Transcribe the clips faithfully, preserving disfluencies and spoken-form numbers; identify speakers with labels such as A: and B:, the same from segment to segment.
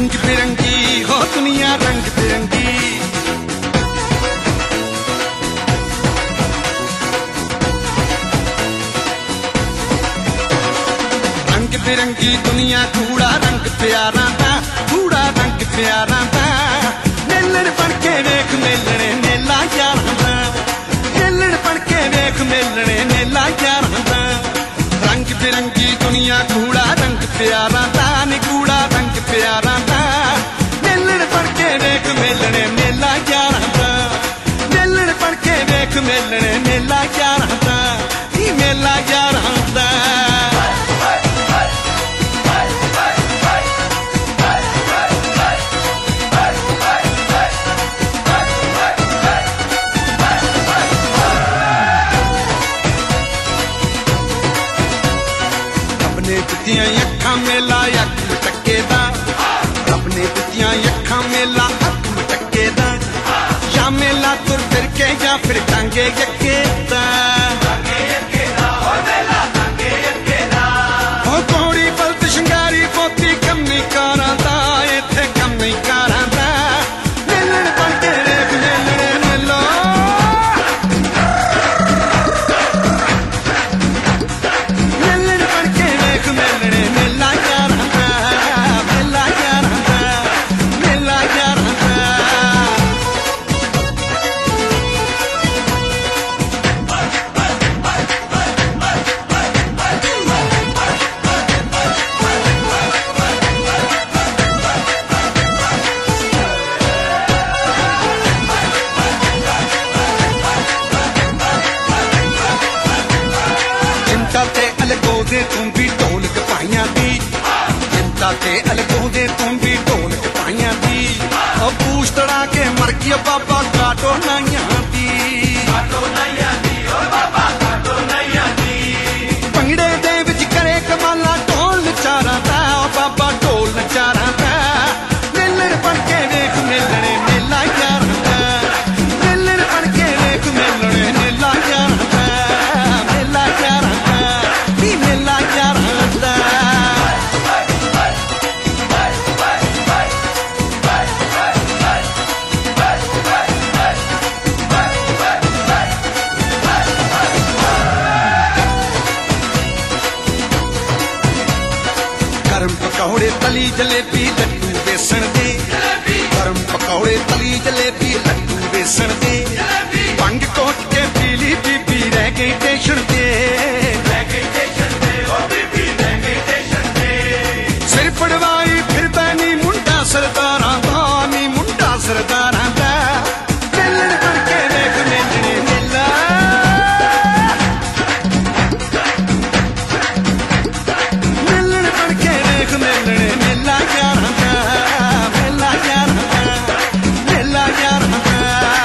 A: रंग बिरंगी हो दुनिया रंग बिरंगी। रंग बिरंगी दुनिया कूड़ा रंग प्यारा दा, कूड़ा रंग प्यारा दा। मेलण बन के वेख मेलणे मेला यारां दा, मेलण बन के वेख मेलणे मेला यारां दा। रंग बिरंगी दुनिया कूड़ा रंग प्यारा दा, नी कूड़ा रंग प्यारा दा। मेलण बन के वेख मेलणे मेला यारां दा, मेलण बन के वेख मेलणे मेला यारां दा, नी मेला यारां दा। दित्तियां अखां मेला अख मटके दा, रब ने दित्तियां अखां मेला अख मटके दा। या मेला तुर फिर के या फिर टांगे यक्के दा, ओ घोड़ी बल्द शंगारी पोती कमी कारां दा, इत्थे कमी कारां दा। मेलण बन के वेख मेलणे मेलो, मेलण बन के वेख मेलणे मेला यारां दा, मेला यारां दा, मेला यारां दा। चिंता ते अलगो दे तूं भी ढोलक पाइयां दी, चिंता ते अलगो दे तूं भी ढोलक पाइयां दी। ओ पूछ तड़ा के मर गया बाबा काटो नाइयां दी, भंगड़े दे विच करे कमाला ढोल नचारा दा, ओ बाबा ढोल नचारा दा। मेलण बन के वेख मेलणे मेला यारां दा, मेलण बन के वेख मेलणे मेला यारां दा, मेला यारां दा, नी मेला यारां दा। गरम पकौड़े तली जलेबी लड्डू बेसन दे, गरम पकौड़े तली जलेबी लड्डू बेसन दे। भंग कोट के पीली बीबी रह गई टेशन दे, सिर पड़वाई फिर बैनी मुंडा सरदारां दा, नी मुंडा सरदारां दा। मेलण बन के वेख मेलणे मेला, मेलण बन के वेख मेलणे मेला यारां दा, मेला यारां दा, मेला यारां दा।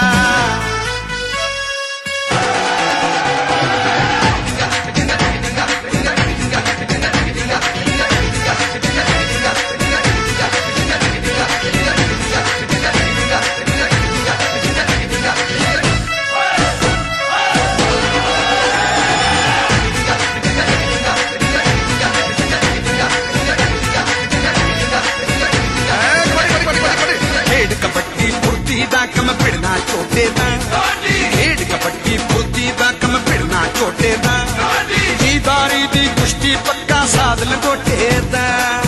A: खेड कबड्डी फुर्ती दा कम भिड़ना चोटे दा, खेड कबड्डी फुर्ती दा कम भिड़ना चोटे दा। जीदारी दी कुश्ती पक्का साध लंगोटे दा,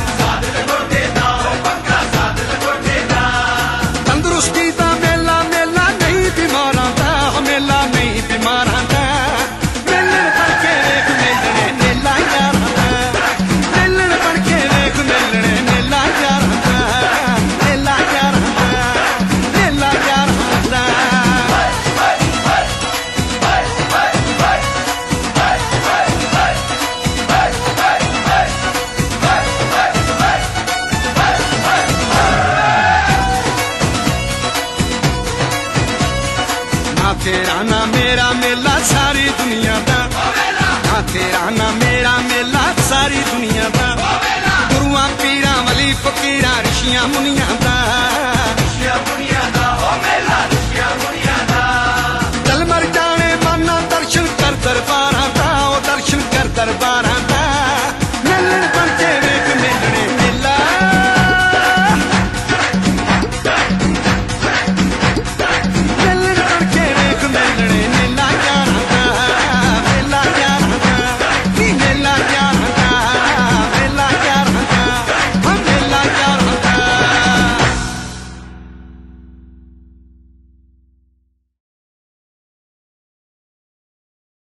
A: तंदुरुस्ती दा मेला मेला नहीं बीमारां दा, मेला नहीं बीमारां दा। मेलण बन के वेख मेलणे मेला यारां दा, मेलण बन के वेख मेलणे मेला यारां दा, मेला यारां दा, मेला यारां दा। ना तेरा ना मेरा मेला सारी दुनिया दा, ना तेरा ना मेरा मेला सारी दुनिया दा। गुरुआं पीरां वली फकीरां ऋषियां मुनियां दा।